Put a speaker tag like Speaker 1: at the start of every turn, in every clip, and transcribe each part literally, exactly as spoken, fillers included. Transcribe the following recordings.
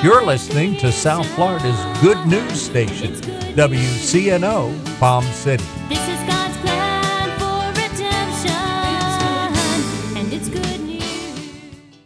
Speaker 1: You're listening to South Florida's good news station, W C N O Palm City.
Speaker 2: This is God's plan for redemption, and it's good news.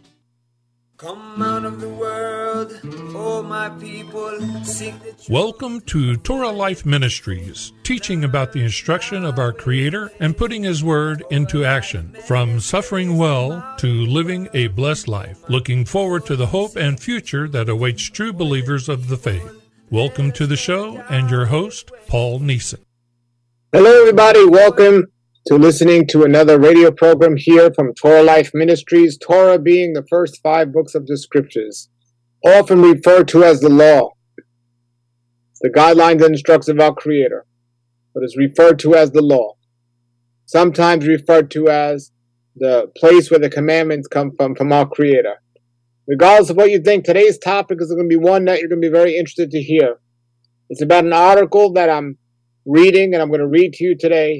Speaker 3: Come out of the world, oh my people, sing the truth.
Speaker 4: Welcome to Torah Life Ministries, teaching about the instruction of our Creator and putting His Word into action, from suffering well to living a blessed life, looking forward to the hope and future that awaits true believers of the faith. Welcome to the show and your host, Paul Neeson.
Speaker 5: Hello, everybody. Welcome to listening to another radio program here from Torah Life Ministries, Torah being the first five books of the Scriptures, often referred to as the law. It's the guidelines and instructions of our Creator, but it's referred to as the law. Sometimes referred to as the place where the commandments come from, from our Creator. Regardless of what you think, today's topic is going to be one that you're going to be very interested to hear. It's about an article that I'm reading, and I'm going to read to you today.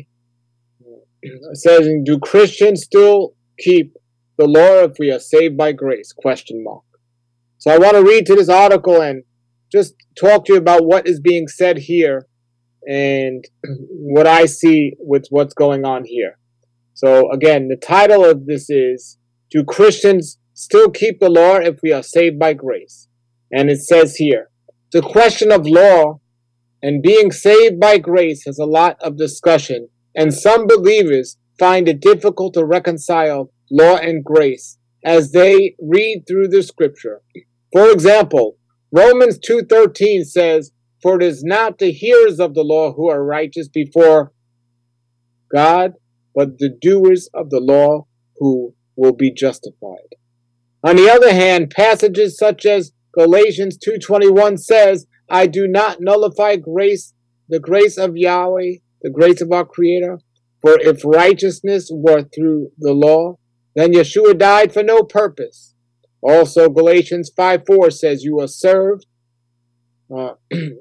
Speaker 5: It says, do Christians still keep the law if we are saved by grace? Question mark. So I want to read to this article and just talk to you about what is being said here and what I see with what's going on here. So again, the title of this is, do Christians still keep the law if we are saved by grace? And it says here, the question of law and being saved by grace has a lot of discussion, and some believers find it difficult to reconcile law and grace as they read through the scripture. For example, Romans two thirteen says, for it is not the hearers of the law who are righteous before God, but the doers of the law who will be justified. On the other hand, passages such as Galatians two twenty-one says, I do not nullify grace, the grace of Yahweh, the grace of our Creator. For if righteousness were through the law, then Yeshua died for no purpose. Also, Galatians five four says, you are served, uh,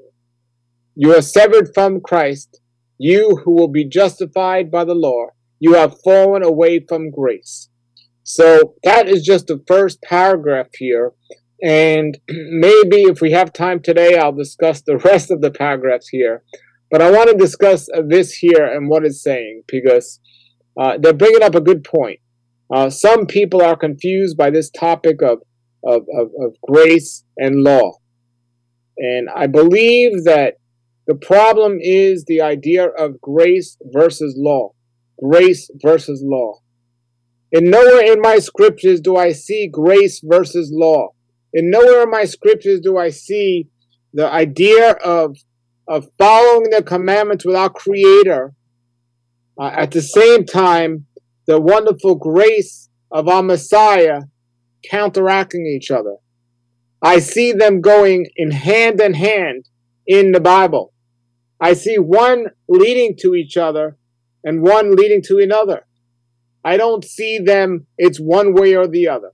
Speaker 5: you are severed from Christ, you who will be justified by the law. You have fallen away from grace. So that is just the first paragraph here. And maybe if we have time today, I'll discuss the rest of the paragraphs here. But I want to discuss this here and what it's saying, because uh, they're bringing up a good point. Uh, some people are confused by this topic of, of, of, of grace and law. And I believe that the problem is the idea of grace versus law. Grace versus law. And nowhere in my scriptures do I see grace versus law. And nowhere in my scriptures do I see the idea of of following the commandments with our Creator, uh, at the same time, the wonderful grace of our Messiah counteracting each other. I see them going in hand in hand in the Bible. I see one leading to each other and one leading to another. I don't see them, it's one way or the other.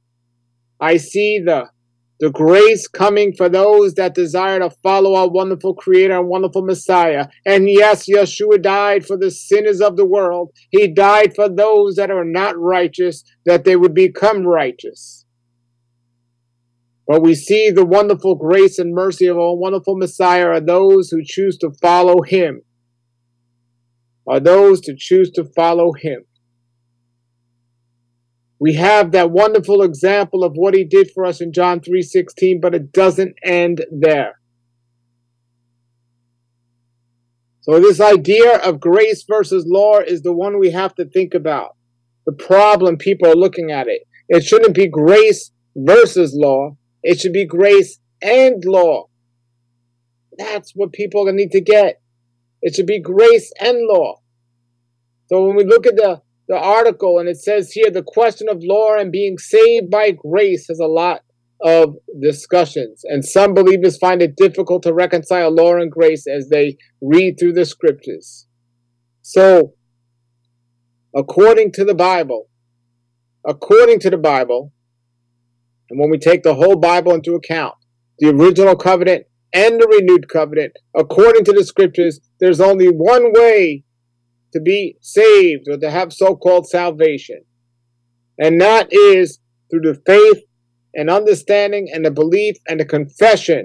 Speaker 5: I see the The grace coming for those that desire to follow our wonderful Creator and wonderful Messiah. And yes, Yeshua died for the sinners of the world. He died for those that are not righteous, that they would become righteous. But we see the wonderful grace and mercy of our wonderful Messiah are those who choose to follow Him. Are those to choose to follow Him. We have that wonderful example of what He did for us in John three sixteen, but it doesn't end there. So this idea of grace versus law is the one we have to think about. The problem people are looking at it. It shouldn't be grace versus law. It should be grace and law. That's what people need to get. It should be grace and law. So when we look at the The article, and it says here, the question of law and being saved by grace has a lot of discussions. And some believers find it difficult to reconcile law and grace as they read through the scriptures. So, according to the Bible, according to the Bible, and when we take the whole Bible into account, the original covenant and the renewed covenant, according to the scriptures, there's only one way to be saved or to have so-called salvation. And that is through the faith and understanding and the belief and the confession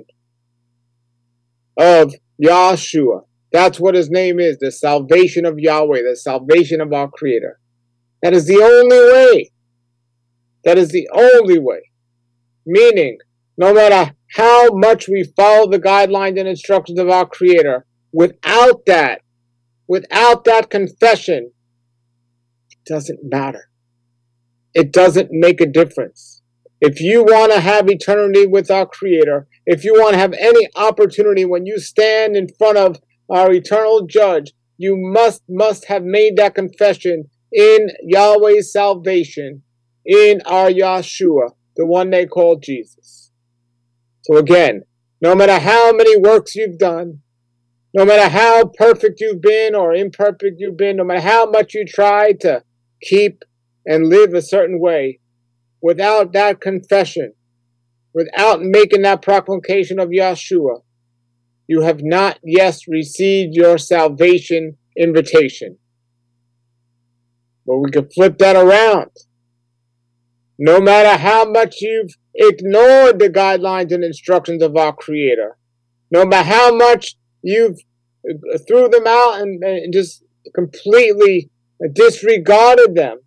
Speaker 5: of Yahshua. That's what his name is, the salvation of Yahweh, the salvation of our Creator. That is the only way. That is the only way. Meaning, no matter how much we follow the guidelines and instructions of our Creator, without that, without that confession, it doesn't matter. It doesn't make a difference. If you want to have eternity with our Creator, if you want to have any opportunity when you stand in front of our eternal judge, you must, must have made that confession in Yahweh's salvation, in our Yahshua, the one they call Jesus. So again, no matter how many works you've done, no matter how perfect you've been or imperfect you've been, no matter how much you try to keep and live a certain way, without that confession, without making that proclamation of Yahshua, you have not yet received your salvation invitation. But we can flip that around. No matter how much you've ignored the guidelines and instructions of our Creator, no matter how much you've threw them out and, and just completely disregarded them,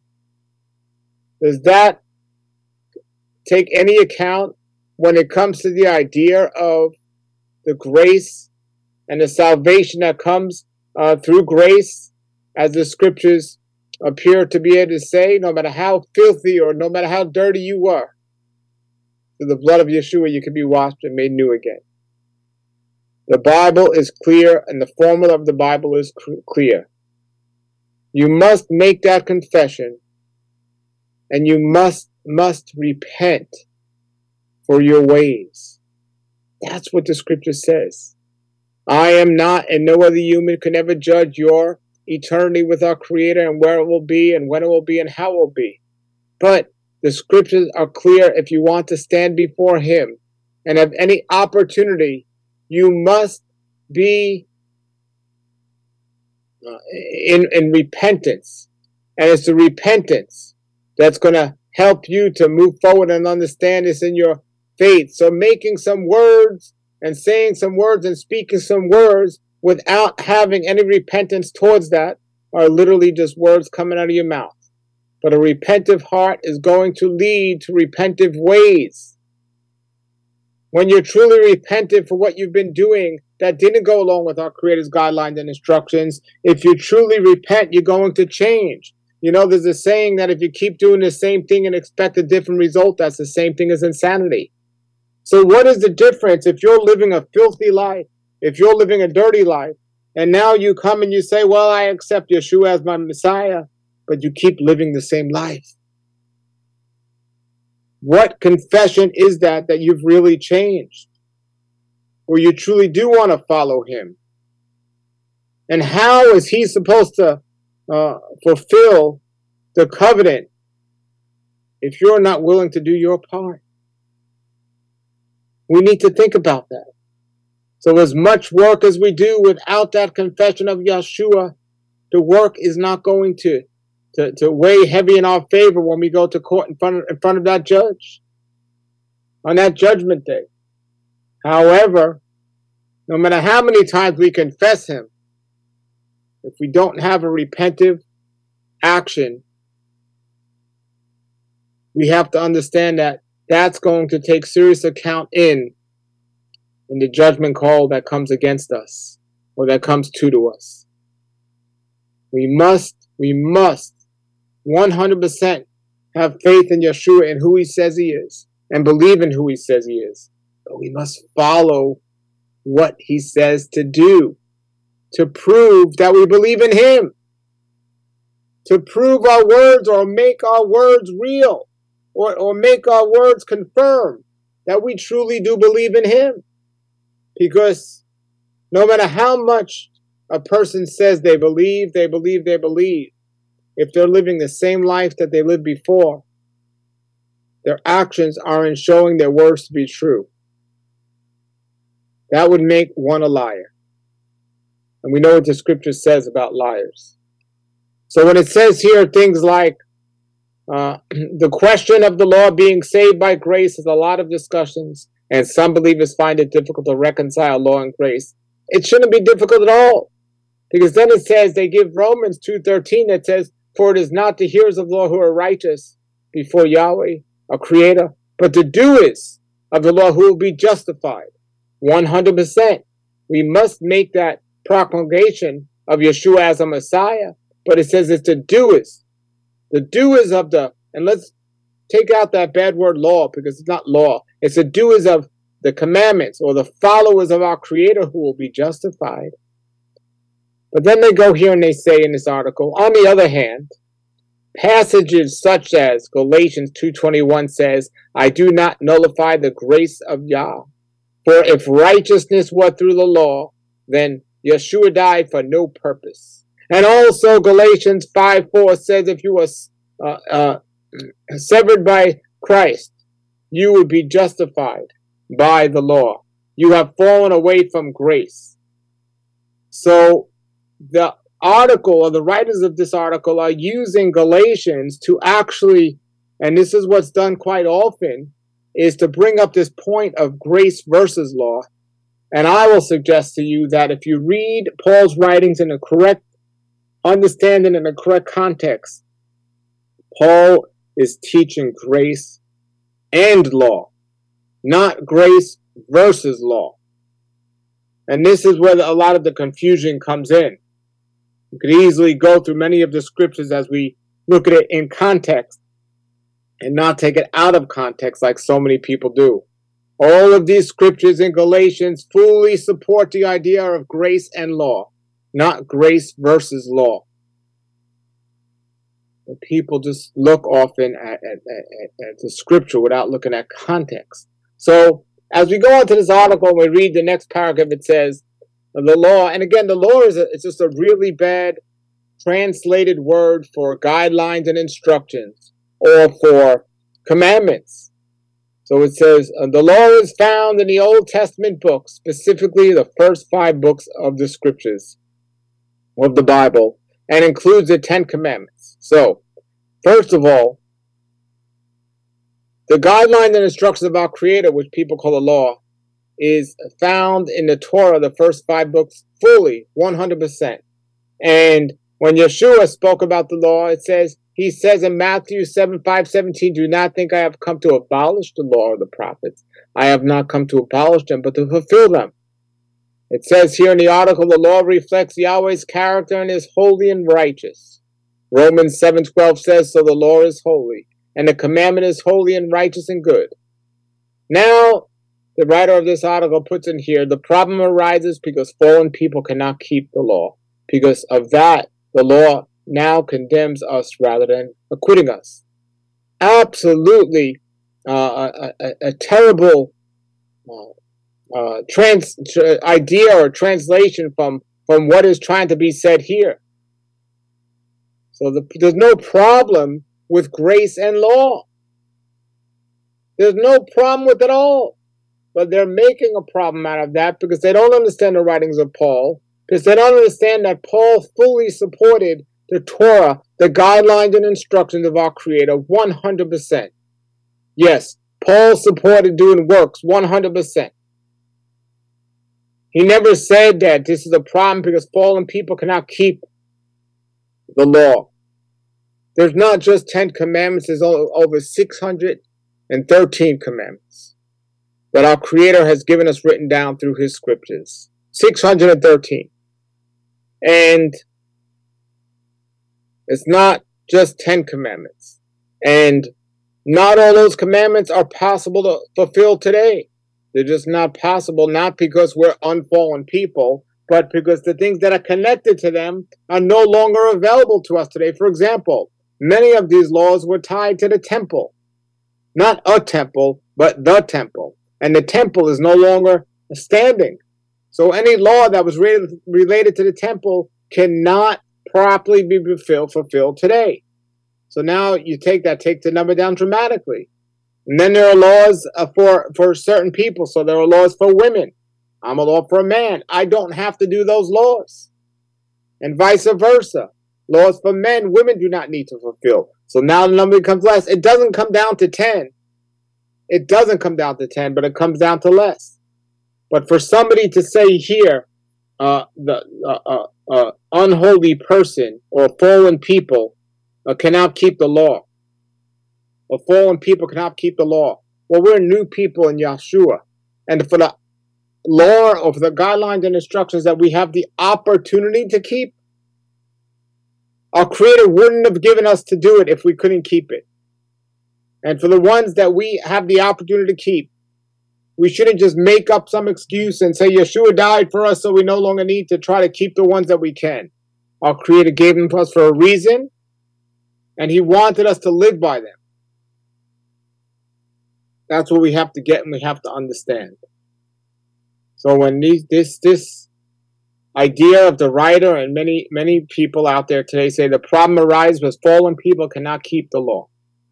Speaker 5: does that take any account when it comes to the idea of the grace and the salvation that comes uh, through grace, as the scriptures appear to be able to say? No matter how filthy or no matter how dirty you were, through the blood of Yeshua you can be washed and made new again. The Bible is clear, and the formula of the Bible is clear. You must make that confession, and you must, must repent for your ways. That's what the scripture says. I am not, and no other human can ever judge your eternity with our Creator and where it will be and when it will be and how it will be. But the scriptures are clear. If you want to stand before Him and have any opportunity, you must be uh, in, in repentance. And it's the repentance that's going to help you to move forward and understand this in your faith. So making some words and saying some words and speaking some words without having any repentance towards that are literally just words coming out of your mouth. But a repentive heart is going to lead to repentive ways. When you're truly repentant for what you've been doing that didn't go along with our Creator's guidelines and instructions, if you truly repent, you're going to change. You know, there's a saying that if you keep doing the same thing and expect a different result, that's the same thing as insanity. So what is the difference if you're living a filthy life, if you're living a dirty life, and now you come and you say, well, I accept Yeshua as my Messiah, but you keep living the same life? What confession is that that you've really changed? Or you truly do want to follow Him? And how is He supposed to uh, fulfill the covenant if you're not willing to do your part? We need to think about that. So as much work as we do without that confession of Yeshua, the work is not going to, to, to weigh heavy in our favor when we go to court in front of, in front of that judge on that judgment day. However, no matter how many times we confess Him, if we don't have a repentive action, we have to understand that that's going to take serious account in in the judgment call that comes against us or that comes to to us. We must, we must one hundred percent have faith in Yeshua and who He says He is and believe in who He says He is. But we must follow what He says to do to prove that we believe in Him, to prove our words or make our words real or, or make our words confirm that we truly do believe in Him. Because no matter how much a person says they believe, they believe, they believe, if they're living the same life that they lived before, their actions aren't showing their words to be true. That would make one a liar. And we know what the scripture says about liars. So when it says here things like, Uh, the question of the law being saved by grace is a lot of discussions, and some believers find it difficult to reconcile law and grace. It shouldn't be difficult at all, because then it says, they give Romans two thirteen that says, for it is not the hearers of the law who are righteous before Yahweh, our Creator, but the doers of the law who will be justified. one hundred percent. We must make that proclamation of Yeshua as a Messiah, but it says it's the doers. The doers of the, and let's take out that bad word law, because it's not law. It's the doers of the commandments, or the followers of our Creator, who will be justified. But then they go here and they say in this article, on the other hand, passages such as Galatians two twenty-one says, I do not nullify the grace of Yah. For if righteousness were through the law, then Yeshua died for no purpose. And also Galatians five four says, if you were uh, uh, severed by Christ, you would be justified by the law. You have fallen away from grace. So the article, or the writers of this article, are using Galatians to actually, and this is what's done quite often, is to bring up this point of grace versus law. And I will suggest to you that if you read Paul's writings in a correct understanding, in a correct context, Paul is teaching grace and law, not grace versus law. And this is where a lot of the confusion comes in. You could easily go through many of the scriptures as we look at it in context and not take it out of context like so many people do. All of these scriptures in Galatians fully support the idea of grace and law, not grace versus law. But people just look often at, at, at, at the scripture without looking at context. So as we go on to this article and we read the next paragraph, it says, the law, and again, the law is a, it's just a really bad translated word for guidelines and instructions, or for commandments. So it says, uh, the law is found in the Old Testament books, specifically the first five books of the scriptures of the Bible, and includes the Ten Commandments. So, first of all, the guidelines and instructions of our Creator, which people call the law, is found in the Torah, the first five books, fully, one hundred percent. And when Yeshua spoke about the law, it says, he says in Matthew seven, five, seventeen, do not think I have come to abolish the law or the prophets. I have not come to abolish them, but to fulfill them. It says here in the article, the law reflects Yahweh's character and is holy and righteous. Romans seven twelve says, so the law is holy, and the commandment is holy and righteous and good. Now, the writer of this article puts in here, the problem arises because fallen people cannot keep the law. Because of that, the law now condemns us rather than acquitting us. Absolutely uh, a, a, a terrible uh, uh, trans uh, idea or translation from, from what is trying to be said here. So the, there's no problem with grace and law. There's no problem with it all. But they're making a problem out of that because they don't understand the writings of Paul, because they don't understand that Paul fully supported the Torah, the guidelines and instructions of our Creator, one hundred percent. Yes, Paul supported doing works, one hundred percent. He never said that this is a problem because fallen people cannot keep the law. There's not just ten commandments, there's over six hundred thirteen commandments that our Creator has given us written down through His scriptures. six hundred thirteen. And it's not just ten commandments. And not all those commandments are possible to fulfill today. They're just not possible, not because we're unfallen people, but because the things that are connected to them are no longer available to us today. For example, many of these laws were tied to the temple. Not a temple, but the temple. And the temple is no longer standing. So any law that was related, related to the temple cannot properly be fulfilled, fulfilled today. So now you take that, take the number down dramatically. And then there are laws uh, for, for certain people. So there are laws for women. I'm a law for a man. I don't have to do those laws. And vice versa. Laws for men, women do not need to fulfill. So now the number becomes less. It doesn't come down to ten. It doesn't come down to ten, but it comes down to less. But for somebody to say here, uh, the uh, uh, uh, unholy person or fallen people uh, cannot keep the law. Or fallen people cannot keep the law. Well, we're new people in Yeshua. And for the law or for the guidelines and instructions that we have the opportunity to keep, our Creator wouldn't have given us to do it if we couldn't keep it. And for the ones that we have the opportunity to keep, we shouldn't just make up some excuse and say Yeshua died for us so we no longer need to try to keep the ones that we can. Our Creator gave them to us for a reason, and He wanted us to live by them. That's what we have to get and we have to understand. So when these, this this idea of the writer and many many people out there today say the problem arises was fallen people cannot keep the law.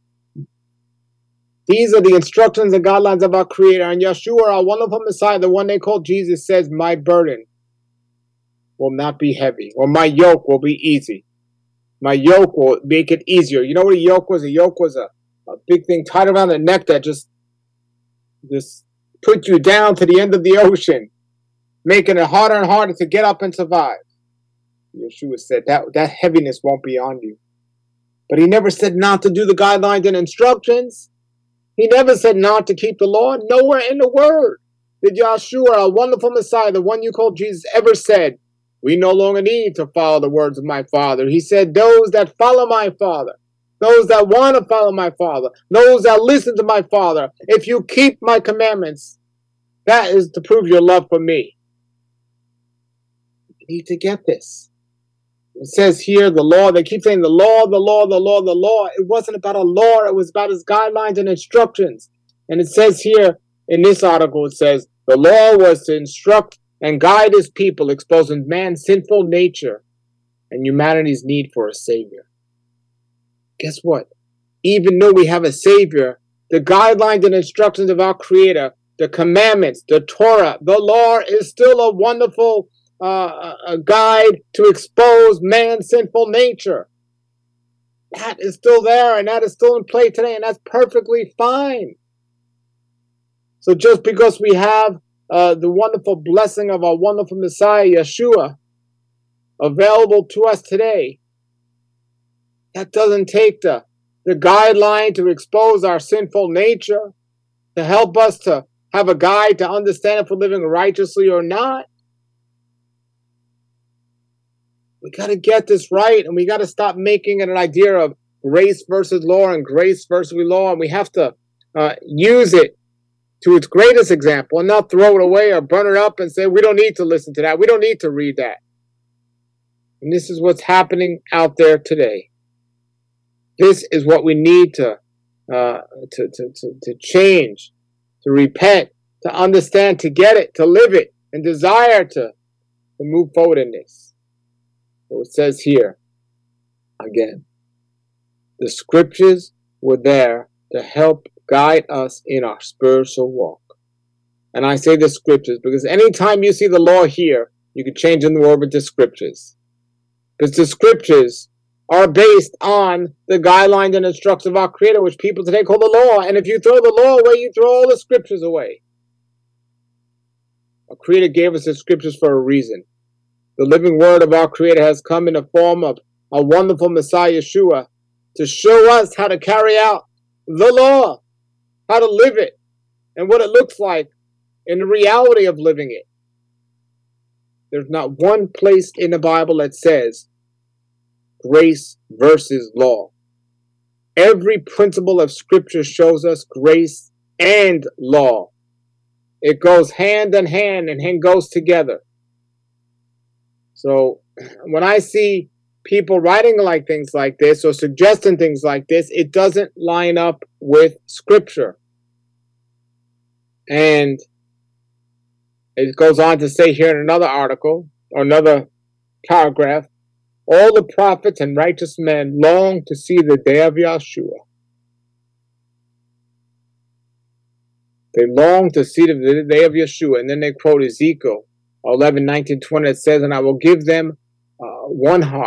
Speaker 5: These are the instructions and guidelines of our Creator. And Yeshua, our wonderful Messiah, the one they call Jesus, says, my burden will not be heavy, or my yoke will be easy. My yoke will make it easier. You know what a yoke was? A yoke was a, a big thing tied around the neck that just, just put you down to the end of the ocean, making it harder and harder to get up and survive. Yeshua said that, that heaviness won't be on you. But He never said not to do the guidelines and instructions. He never said not to keep the law. Nowhere in the Word did Yeshua, our wonderful Messiah, the one you call Jesus, ever said, we no longer need to follow the words of my Father. He said, those that follow my Father, those that want to follow my Father, those that listen to my Father, if you keep my commandments, that is to prove your love for me. You need to get this. It says here, the law, they keep saying the law, the law, the law, the law. It wasn't about a law, it was about His guidelines and instructions. And it says here in this article, it says, the law was to instruct and guide His people, exposing man's sinful nature and humanity's need for a Savior. Guess what? Even though we have a Savior, the guidelines and instructions of our Creator, the commandments, the Torah, the law is still a wonderful uh, a guide to expose man's sinful nature. That is still there, and that is still in play today, and that's perfectly fine. So just because we have uh, the wonderful blessing of our wonderful Messiah, Yeshua, available to us today, that doesn't take the, the guideline to expose our sinful nature, to help us to have a guide to understand if we're living righteously or not. We got to get this right, and we got to stop making it an idea of grace versus law and grace versus law, and we have to uh, use it to its greatest example and not throw it away or burn it up and say, we don't need to listen to that. We don't need to read that. And this is what's happening out there today. This is what we need to, uh, to, to, to, to change, to repent, to understand, to get it, to live it, and desire to, to move forward in this. So it says here, again, the scriptures were there to help guide us in our spiritual walk. And I say the scriptures because anytime you see the law here, you can change in the word with the scriptures. Because the scriptures are based on the guidelines and instructions of our Creator, which people today call the law. And if you throw the law away, you throw all the scriptures away. Our Creator gave us the scriptures for a reason. The living word of our Creator has come in the form of a wonderful Messiah, Yeshua, to show us how to carry out the law, how to live it, and what it looks like in the reality of living it. There's not one place in the Bible that says grace versus law. Every principle of Scripture shows us grace and law. It goes hand in hand and goes together. So when I see people writing like things like this or suggesting things like this, it doesn't line up with Scripture. And it goes on to say here in another article, or another paragraph, all the prophets and righteous men long to see the day of Yeshua. They long to see the day of Yeshua. And then they quote Ezekiel eleven, nineteen, twenty, that says, and I will give them uh, one heart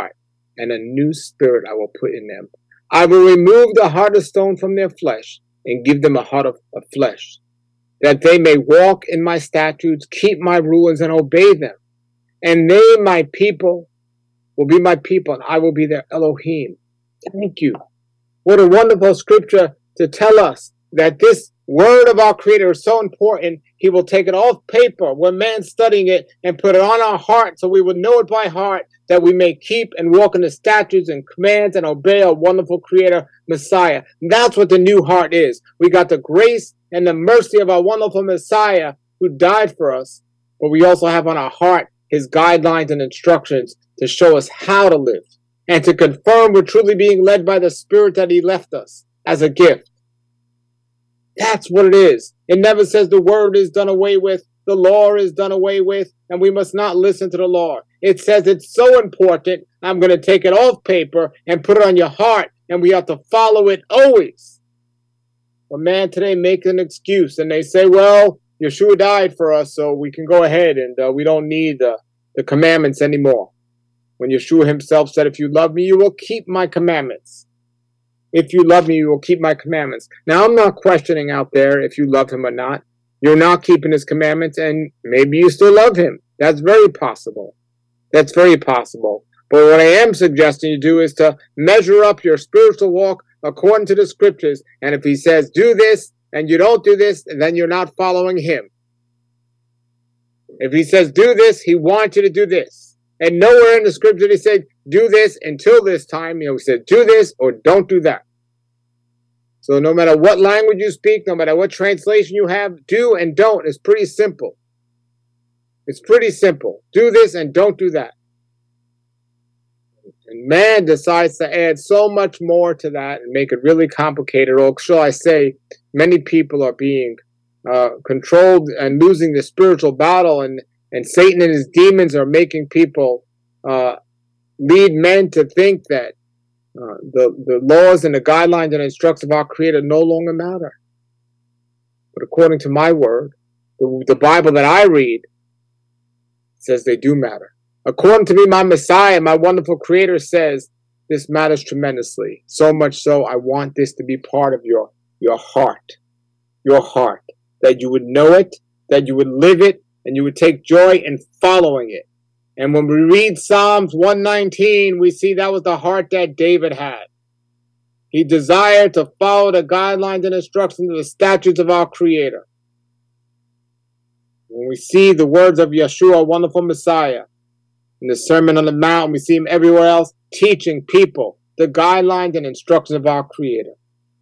Speaker 5: and a new spirit I will put in them. I will remove the heart of stone from their flesh and give them a heart of, of flesh, that they may walk in my statutes, keep my rulings, and obey them. And they, my people, will be my people, and I will be their Elohim. Thank you. What a wonderful scripture to tell us that this word of our Creator is so important. He will take it off paper when man's studying it and put it on our heart so we would know it by heart, that we may keep and walk in the statutes and commands and obey our wonderful Creator, Messiah. And that's what the new heart is. We got the grace and the mercy of our wonderful Messiah who died for us, but we also have on our heart his guidelines and instructions to show us how to live and to confirm we're truly being led by the Spirit that he left us as a gift. That's what it is. It never says the word is done away with, the law is done away with, and we must not listen to the law. It says it's so important, I'm going to take it off paper and put it on your heart, and we have to follow it always. But man today makes an excuse, and they say, well, Yeshua died for us, so we can go ahead, and uh, we don't need uh, the commandments anymore. When Yeshua himself said, if you love me, you will keep my commandments. If you love me, you will keep my commandments. Now, I'm not questioning out there if you love him or not. You're not keeping his commandments, and maybe you still love him. That's very possible. That's very possible. But what I am suggesting you do is to measure up your spiritual walk according to the scriptures. And if he says, do this, and you don't do this, then you're not following him. If he says, do this, he wants you to do this. And nowhere in the scripture he said, do this until this time. You know, he said, do this or don't do that. So no matter what language you speak, no matter what translation you have, do and don't is pretty simple. It's pretty simple. Do this and don't do that. And man decides to add so much more to that and make it really complicated. Or shall I say, many people are being uh, controlled and losing the spiritual battle, and, and Satan and his demons are making people uh, lead men to think that uh, the, the laws and the guidelines and instructions of our Creator no longer matter. But according to my word, the, the Bible that I read says they do matter. According to me, my Messiah, my wonderful Creator says this matters tremendously. So much so, I want this to be part of your, your heart. Your heart. That you would know it, that you would live it, and you would take joy in following it. And when we read Psalms one nineteen, we see that was the heart that David had. He desired to follow the guidelines and instructions of the statutes of our Creator. When we see the words of Yeshua, wonderful Messiah, in the Sermon on the Mount, we see him everywhere else teaching people the guidelines and instructions of our Creator.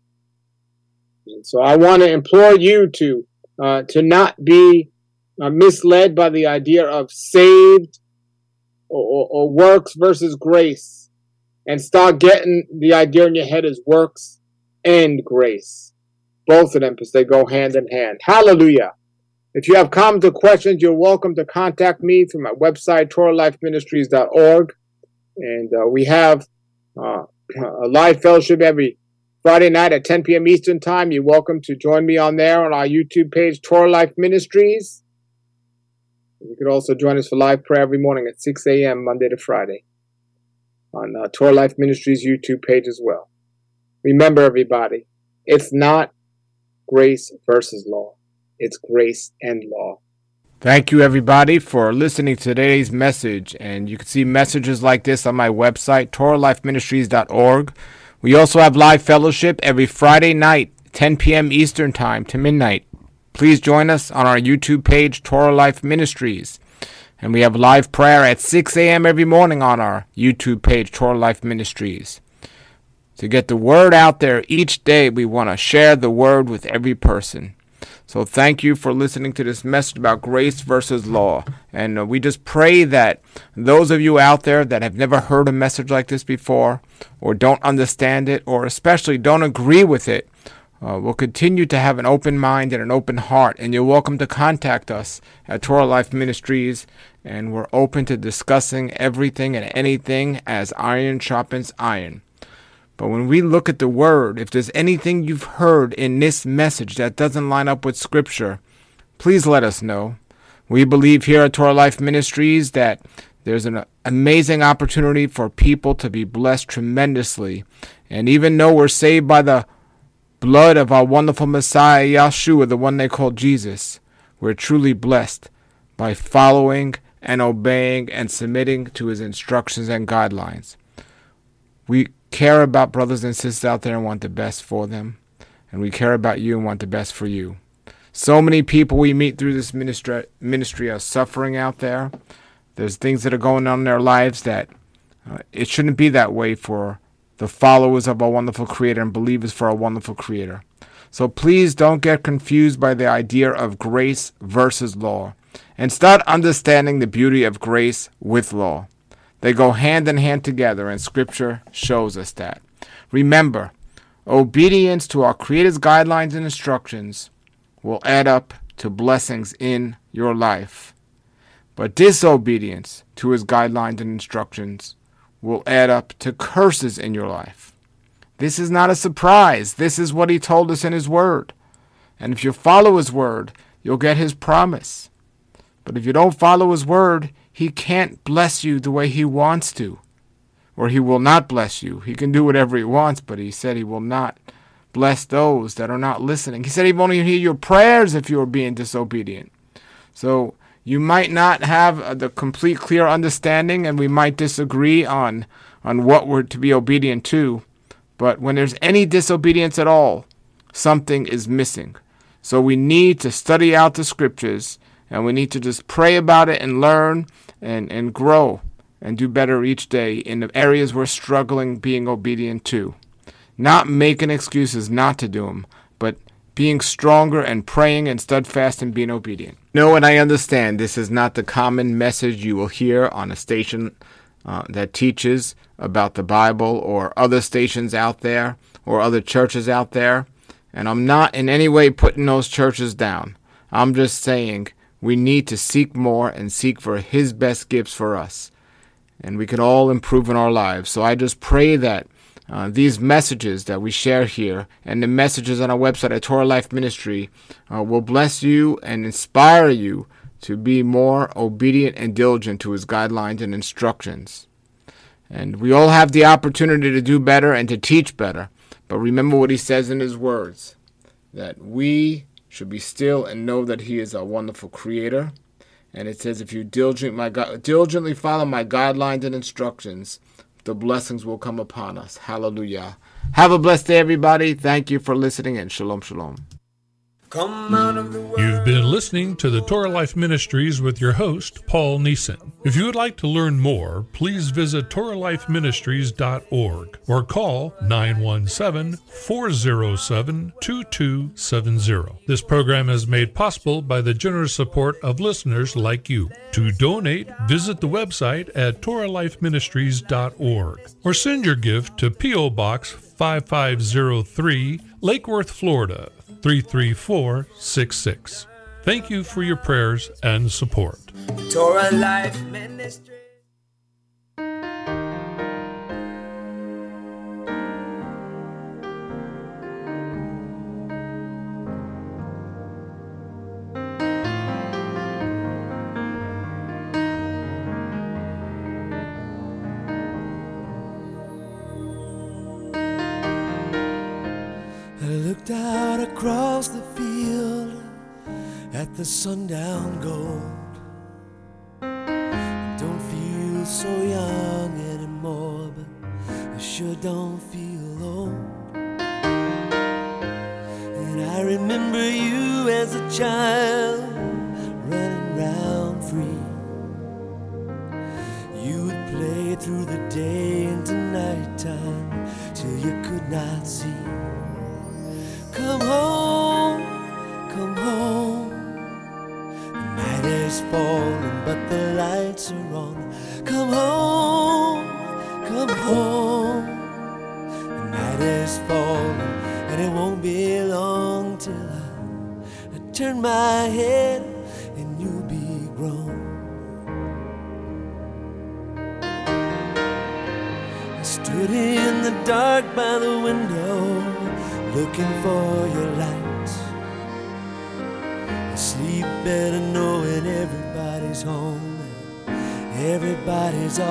Speaker 5: And so I want to implore you to uh, to not be uh, misled by the idea of saved or, or, or works versus grace, and start getting the idea in your head as works and grace. Both of them, because they go hand in hand. Hallelujah. If you have comments or questions, you're welcome to contact me through my website, Torah Life Ministries dot org. And uh, we have uh, a live fellowship every Friday night at ten p.m. Eastern Time. You're welcome to join me on there on our YouTube page, Torah Life Ministries. You could also join us for live prayer every morning at six a.m. Monday to Friday on uh, Torah Life Ministries YouTube page as well. Remember, everybody, it's not grace versus law. It's grace and law. Thank you, everybody, for listening to today's message. And you can see messages like this on my website, Torah Life Ministries dot org. We also have live fellowship every Friday night, ten p.m. Eastern Time to midnight. Please join us on our YouTube page, Torah Life Ministries. And we have live prayer at six a.m. every morning on our YouTube page, Torah Life Ministries. To get the word out there each day, we want to share the word with every person. So thank you for listening to this message about grace versus law. And uh, we just pray that those of you out there that have never heard a message like this before, or don't understand it, or especially don't agree with it, uh, will continue to have an open mind and an open heart. And you're welcome to contact us at Torah Life Ministries. And we're open to discussing everything and anything as iron sharpens iron. But when we look at the word, if there's anything you've heard in this message that doesn't line up with Scripture, please let us know. We believe here at Torah Life Ministries that There's an amazing opportunity for people to be blessed tremendously. And even though we're saved by the blood of our wonderful Messiah, Yeshua, the one they call Jesus, we're truly blessed by following and obeying and submitting to his instructions and guidelines. We care about brothers and sisters out there and want the best for them. And we care about you and want the best for you. So many people we meet through this ministry, ministry are suffering out there. There's things that are going on in their lives that uh, it shouldn't be that way for the followers of our wonderful Creator and believers for our wonderful Creator. So please don't get confused by the idea of grace versus law, and start understanding the beauty of grace with law. They go hand in hand together, and Scripture shows us that. Remember, obedience to our Creator's guidelines and instructions will add up to blessings in your life. But disobedience to his guidelines and instructions will add up to curses in your life. This is not a surprise. This is what he told us in his word. And if you follow his word, you'll get his promise. But if you don't follow his word, he can't bless you the way he wants to. Or he will not bless you. He can do whatever he wants, but he said he will not bless those that are not listening. He said he won't even hear your prayers if you are being disobedient. So you might not have the complete clear understanding, and we might disagree on, on what we're to be obedient to. But when there's any disobedience at all, something is missing. So we need to study out the Scriptures, and we need to just pray about it and learn and, and grow and do better each day in the areas we're struggling being obedient to. Not making excuses not to do them, but being stronger and praying and steadfast and being obedient. No, and I understand this is not the common message you will hear on a station uh, that teaches about the Bible, or other stations out there, or other churches out there. And I'm not in any way putting those churches down. I'm just saying we need to seek more and seek for his best gifts for us. And we can all improve in our lives. So I just pray that Uh, these messages that we share here and the messages on our website at Torah Life Ministry uh, will bless you and inspire you to be more obedient and diligent to his guidelines and instructions. And we all have the opportunity to do better and to teach better. But remember what he says in his words, that we should be still and know that he is a wonderful Creator. And it says, if you diligent my, diligently follow my guidelines and instructions, the blessings will come upon us. Hallelujah. Have a blessed day, everybody. Thank you for listening, and shalom, shalom.
Speaker 3: Come out of the world.
Speaker 4: You've been listening to the Torah Life Ministries with your host, Paul Neeson. If you would like to learn more, please visit Torah Life Ministries dot org or call nine one seven, four zero seven, two two seven zero. This program is made possible by the generous support of listeners like you. To donate, visit the website at Torah Life Ministries dot org or send your gift to P O. Box five five zero three, Lake Worth, Florida, three three four six six. Thank you for your prayers and support.
Speaker 3: Torah Life Ministry.
Speaker 6: I looked out across the field at the sundown gold. Don't feel so young anymore, but I sure don't feel old. And I remember you as a child running round free. You would play through the day into nighttime till you could not see. Come home, come home. The night is falling, but the lights are on. Come home, come home. The night is falling, and it won't be long till I, I turn my head and you'll be grown. I stood in the dark by the window, looking for your light. I sleep better knowing everybody's home, Everybody's